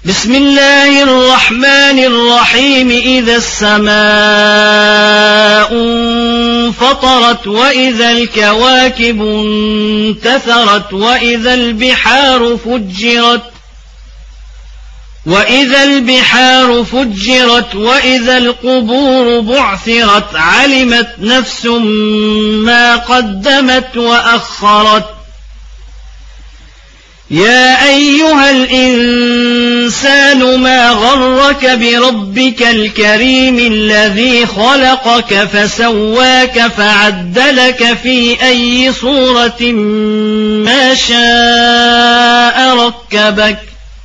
بسم الله الرحمن الرحيم. إذا السماء انفطرت وإذا الكواكب انتثرت وإذا البحار فجرت وإذا القبور بعثرت علمت نفس ما قدمت وأخرت. يا أيها الإنسان ما غرك بربك الكريم الذي خلقك فسواك فعدلك في أي صورة ما شاء ركبك.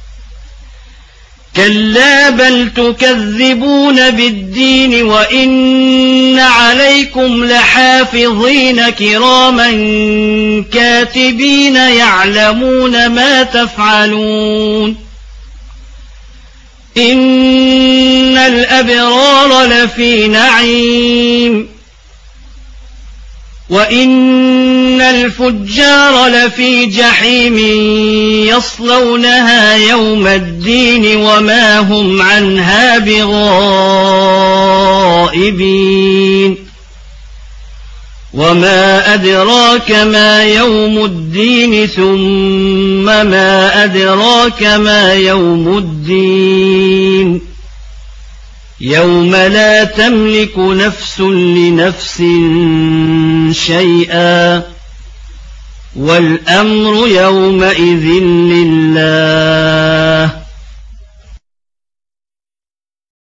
كلا بل تكذبون بالدين وإن عليكم لحافظين كراما كاتبين يعلمون ما تفعلون. إن الأبرار لفي نعيم وإن الفجار لفي جحيم يصلونها يوم الدين وما هم عنها بغائبين. وما أدراك ما يوم الدين ثم ما أدراك ما يوم الدين. يوم لا تملك نفس لنفس شيئا والأمر يومئذ لله.